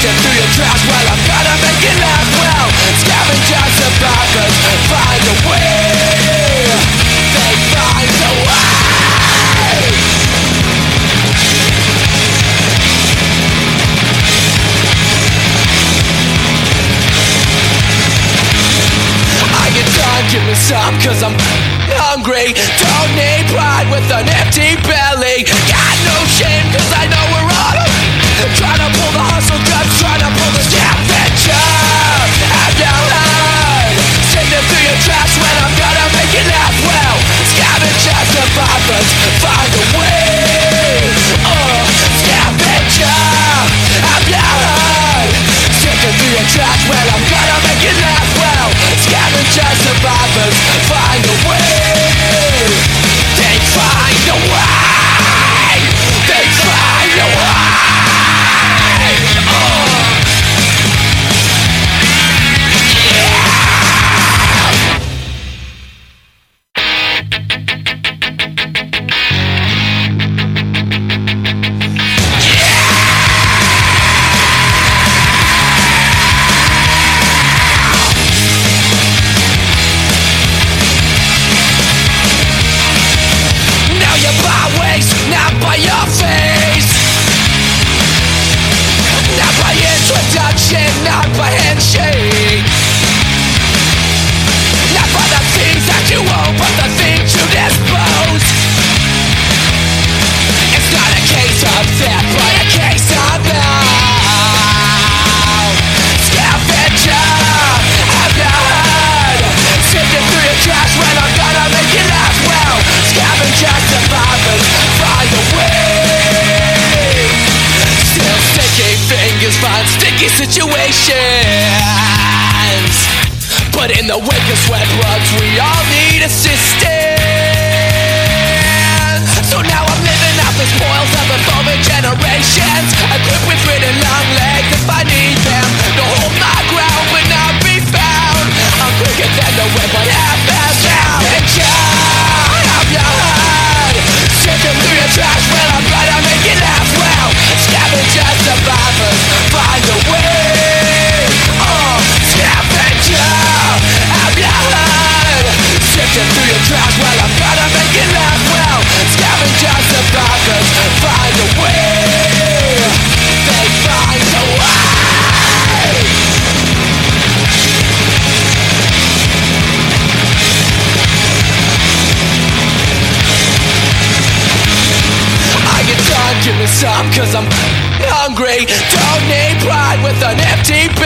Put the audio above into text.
Sifting through your trash, well, I'm gonna make it last. Well, scavengers, survivors, find a way. They find a way. I get done, give me some, cause I'm hungry. Don't need pride with an empty belly. Got no shame, cause I know we're all trying to pull the hustle guts, trying to pull the scavenger. Have you heard? Sifting through your trash when I'm gonna make it last. Well, scavengers, survivors, find a way. Scavenger. Have you heard? Sifting through your trash when I'm gonna make it last. Well, scavengers, survivors, find a way. They find a way. They find a way. Not by your face, not by introduction, not by handshake, not by the things that you own, but the things you dispose. It's not a case of theft, but a case of love. Scavenger, have you heard? Sifting through your trash when I'm gonna make it last. Well, scavengers, survivors, find a way. Still sticking fingers find sticky situations, but in the wake of sweat bloods we all need assistance. So now I'm living out the spoils of the former generations, equipped with grit and long legs if I need them, to hold my ground but not be found. I'm quicker than the wind but half as down. Have you heard? Sifting through your trash, well, I'm gonna make it last. Well, scavengers, survivors, find a way. Scavenger, have you heard? Sifting through your trash, well, I'm gonna make it last. Well, scavengers, survivors, find a way. They find a way. Give me some, cause I'm hungry. Don't need pride with an empty belly.